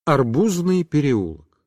Арбузный переулок.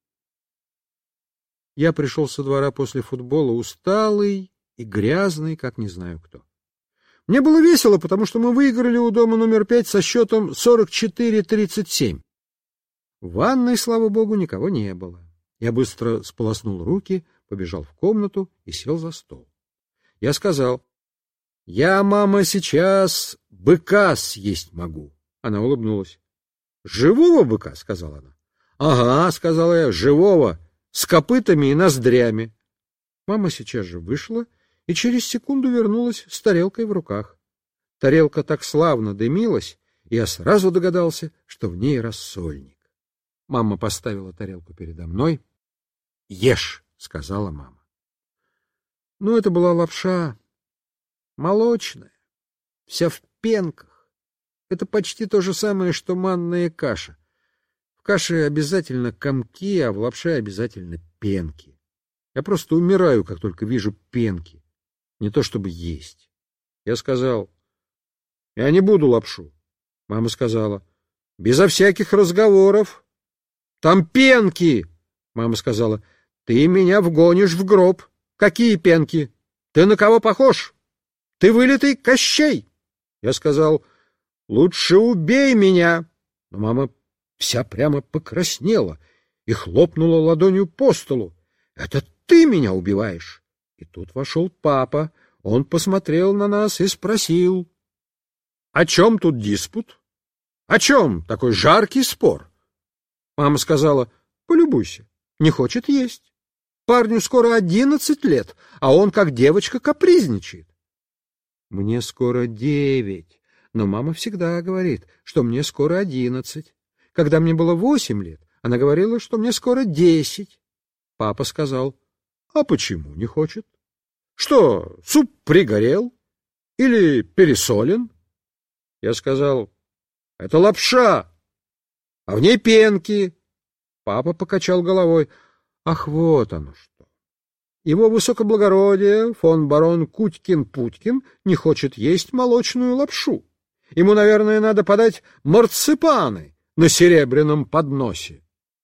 Я пришел со двора после футбола усталый и грязный, как не знаю кто. Мне было весело, потому что мы выиграли у дома номер 5 со счетом 44-37. В ванной, слава богу, никого не было. Я быстро сполоснул руки, побежал в комнату и сел за стол. Я сказал: «Я, мама, сейчас быка съесть могу». Она улыбнулась. «Живого быка?» — сказала она. «Ага», — сказала я, — «живого, с копытами и ноздрями». Мама сейчас же вышла и через секунду вернулась с тарелкой в руках. Тарелка так славно дымилась, и я сразу догадался, что в ней рассольник. Мама поставила тарелку передо мной. «Ешь», — сказала мама. Ну, это была лапша молочная, вся в пенках. Это почти то же самое, что манная каша. В каше обязательно комки, а в лапше обязательно пенки. Я просто умираю, как только вижу пенки. Не то чтобы есть. Я сказал: «Я не буду лапшу». Мама сказала: «Безо всяких разговоров. Там пенки». Мама сказала: «Ты меня вгонишь в гроб. Какие пенки? Ты на кого похож? Ты вылитый Кощей». Я сказал: «Лучше убей меня». Но мама вся прямо покраснела и хлопнула ладонью по столу. «Это ты меня убиваешь». И тут вошел папа. Он посмотрел на нас и спросил: «О чем тут диспут? О чем такой жаркий спор?» Мама сказала: «Полюбуйся, не хочет есть. Парню скоро 11 лет, а он как девочка капризничает». «Мне скоро 9. Но мама всегда говорит, что мне скоро 11. Когда мне было 8 лет, она говорила, что мне скоро 10. Папа сказал: «А почему не хочет? Что, суп пригорел? Или пересолен?» Я сказал: «Это лапша, а в ней пенки». Папа покачал головой. «Ах, вот оно что! Его высокоблагородие, фон барон Кутькин-Путкин, не хочет есть молочную лапшу. Ему, наверное, надо подать марципаны на серебряном подносе».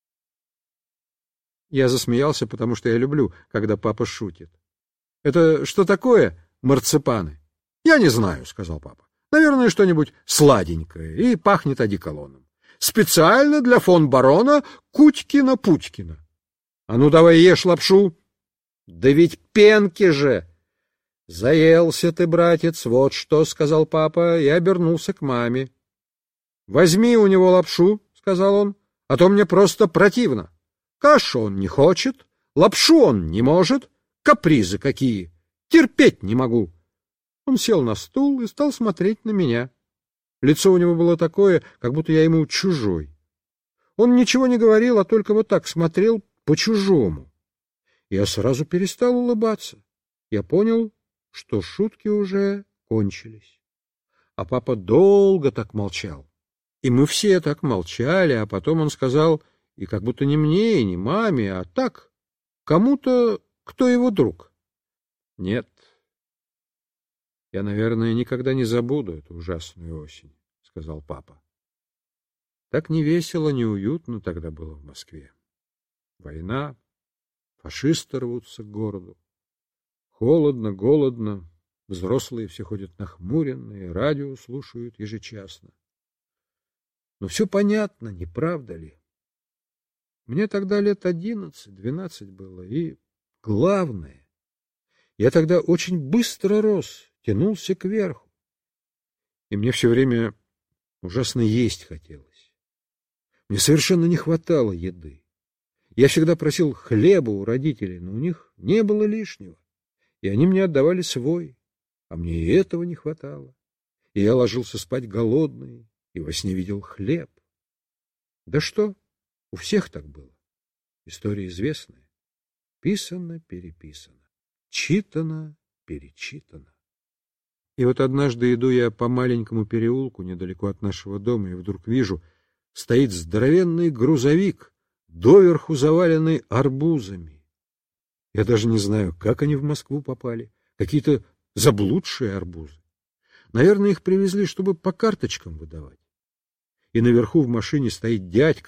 Я засмеялся, потому что я люблю, когда папа шутит. «Это что такое марципаны?» «Я не знаю», — сказал папа. «Наверное, что-нибудь сладенькое и пахнет одеколоном. Специально для фон барона Кутькина-Путькина. А ну давай ешь лапшу». «Да ведь пенки же!» «Заелся ты, братец, вот что», — сказал папа и обернулся к маме. «Возьми у него лапшу», — сказал он, — «а то мне просто противно. Кашу он не хочет, лапшу он не может, капризы какие, терпеть не могу». Он сел на стул и стал смотреть на меня. Лицо у него было такое, как будто я ему чужой. Он ничего не говорил, а только вот так смотрел по-чужому. Я сразу перестал улыбаться. Я понял, что шутки уже кончились. А папа долго так молчал. И мы все так молчали, а потом он сказал, и как будто не мне, и не маме, а так, кому-то, кто его друг: «Нет, я, наверное, никогда не забуду эту ужасную осень», — сказал папа. Так не весело, неуютно тогда было в Москве. Война, фашисты рвутся к городу. Холодно, голодно, взрослые все ходят нахмуренные, радио слушают ежечасно. Но все понятно, не правда ли? Мне тогда лет 11-12 было, и главное, я тогда очень быстро рос, тянулся кверху, и мне все время ужасно есть хотелось. Мне совершенно не хватало еды. Я всегда просил хлеба у родителей, но у них не было лишнего, и они мне отдавали свой, а мне и этого не хватало. И я ложился спать голодный, и во сне видел хлеб. Да что, у всех так было. История известная. Писано-переписано, читано-перечитано. И вот однажды иду я по маленькому переулку недалеко от нашего дома, и вдруг вижу, стоит здоровенный грузовик, доверху заваленный арбузами. Я даже не знаю, как они в Москву попали. Какие-то заблудшие арбузы. Наверное, их привезли, чтобы по карточкам выдавать. И наверху в машине стоит дядька,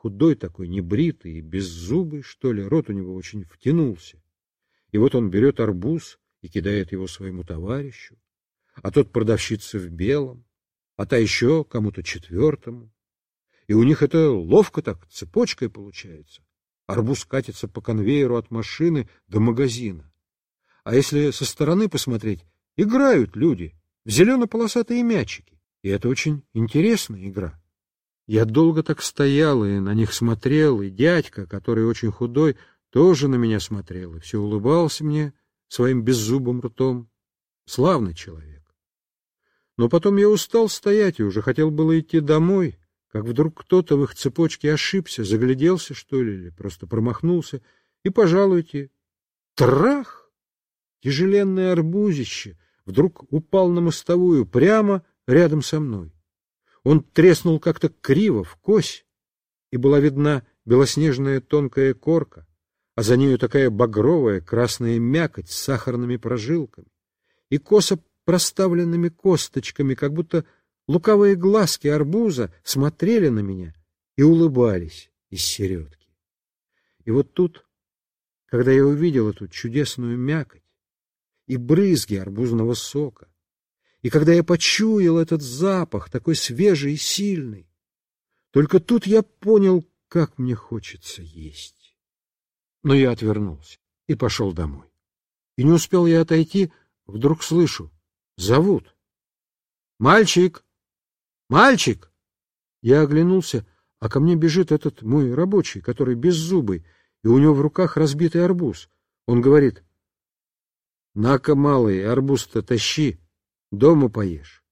худой такой, небритый и беззубый, что ли, рот у него очень втянулся. И вот он берет арбуз и кидает его своему товарищу, а тот продавщице в белом, а та еще кому-то четвертому. И у них это ловко так, цепочкой получается. Арбуз катится по конвейеру от машины до магазина. А если со стороны посмотреть, играют люди в зелено-полосатые мячики. И это очень интересная игра. Я долго так стоял и на них смотрел, и дядька, который очень худой, тоже на меня смотрел и все улыбался мне своим беззубым ртом. Славный человек. Но потом я устал стоять и уже хотел было идти домой, как вдруг кто-то в их цепочке ошибся, загляделся, что ли, или просто промахнулся, и, пожалуйте, трах! Тяжеленное арбузище вдруг упал на мостовую прямо рядом со мной. Он треснул как-то криво, вкось, и была видна белоснежная тонкая корка, а за нею такая багровая красная мякоть с сахарными прожилками и косо проставленными косточками, как будто лукавые глазки арбуза смотрели на меня и улыбались из середки. И вот тут, когда я увидел эту чудесную мякоть и брызги арбузного сока, и когда я почуял этот запах, такой свежий и сильный, только тут я понял, как мне хочется есть. Но я отвернулся и пошел домой. И не успел я отойти, вдруг слышу, зовут. «Мальчик! Мальчик!» Я оглянулся, а ко мне бежит этот мой рабочий, который беззубый, и у него в руках разбитый арбуз. Он говорит: «На-ка, малый, арбуз-то тащи, дома поешь».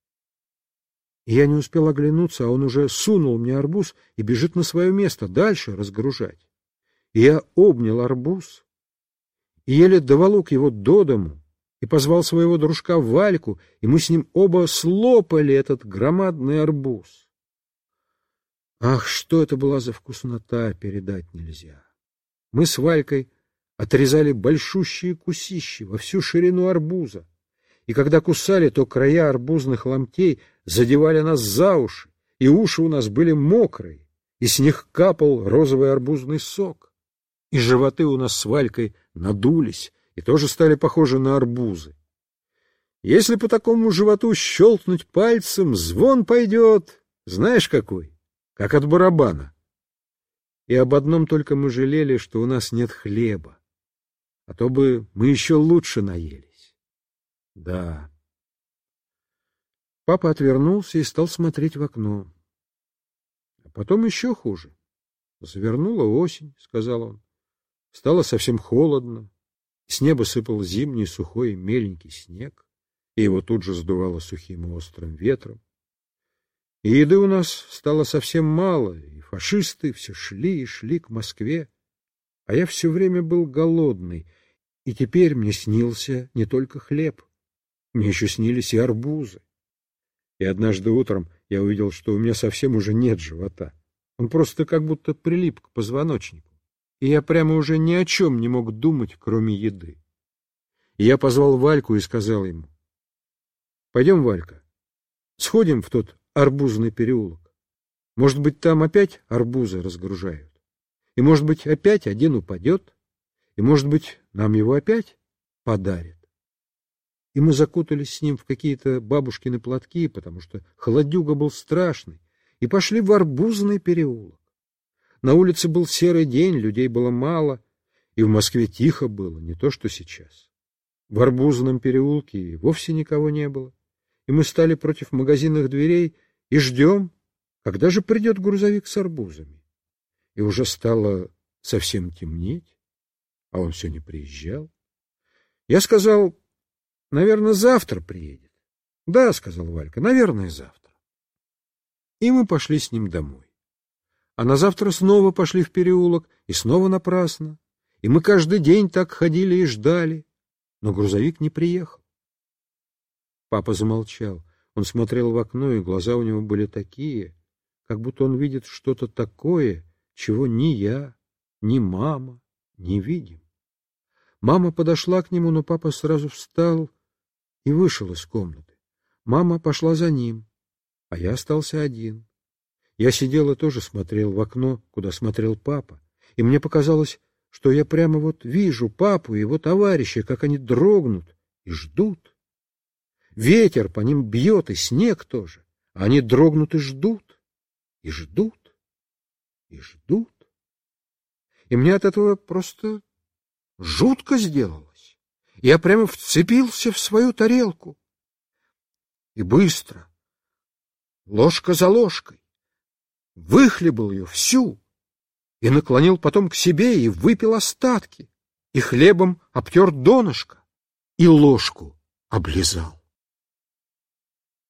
И я не успел оглянуться, а он уже сунул мне арбуз и бежит на свое место дальше разгружать. И я обнял арбуз и еле доволок его до дому и позвал своего дружка Вальку, и мы с ним оба слопали этот громадный арбуз. Ах, что это была за вкуснота, передать нельзя. Мы с Валькой отрезали большущие кусищи во всю ширину арбуза, и когда кусали, то края арбузных ломтей задевали нас за уши, и уши у нас были мокрые, и с них капал розовый арбузный сок, и животы у нас с Валькой надулись и тоже стали похожи на арбузы. Если по такому животу щелкнуть пальцем, звон пойдет, знаешь какой, как от барабана. И об одном только мы жалели, что у нас нет хлеба, а то бы мы еще лучше наелись. Да. Папа отвернулся и стал смотреть в окно. А потом еще хуже. «Завернула осень», — сказал он. Стало совсем холодно. С неба сыпал зимний сухой меленький снег, и его тут же сдувало сухим и острым ветром. И еды у нас стало совсем мало, и фашисты все шли и шли к Москве, а я все время был голодный, и теперь мне снился не только хлеб, мне еще снились и арбузы. И однажды утром я увидел, что у меня совсем уже нет живота, он просто как будто прилип к позвоночнику. И я прямо уже ни о чем не мог думать, кроме еды. И я позвал Вальку и сказал ему: «Пойдем, Валька, сходим в тот арбузный переулок. Может быть, там опять арбузы разгружают. И, может быть, опять один упадет. И, может быть, нам его опять подарят». И мы закутались с ним в какие-то бабушкины платки, потому что холодюга был страшный, и пошли в арбузный переулок. На улице был серый день, людей было мало, и в Москве тихо было, не то что сейчас. В арбузном переулке вовсе никого не было, и мы стали против магазинных дверей и ждем, когда же придет грузовик с арбузами. И уже стало совсем темнеть, а он все не приезжал. Я сказал: «Наверное, завтра приедет». «Да», — сказал Валька, — «наверное, завтра». И мы пошли с ним домой. А на завтра снова пошли в переулок, и снова напрасно. И мы каждый день так ходили и ждали, но грузовик не приехал. Папа замолчал. Он смотрел в окно, и глаза у него были такие, как будто он видит что-то такое, чего ни я, ни мама не видим. Мама подошла к нему, но папа сразу встал и вышел из комнаты. Мама пошла за ним, а я остался один. Я сидел и тоже смотрел в окно, куда смотрел папа, и мне показалось, что я прямо вот вижу папу и его товарища, как они дрогнут и ждут. Ветер по ним бьет, и снег тоже, а они дрогнут и ждут, и ждут, и ждут. И мне от этого просто жутко сделалось. Я прямо вцепился в свою тарелку. И быстро, ложка за ложкой, выхлебал ее всю и наклонил потом к себе и выпил остатки, и хлебом обтер донышко, и ложку облизал.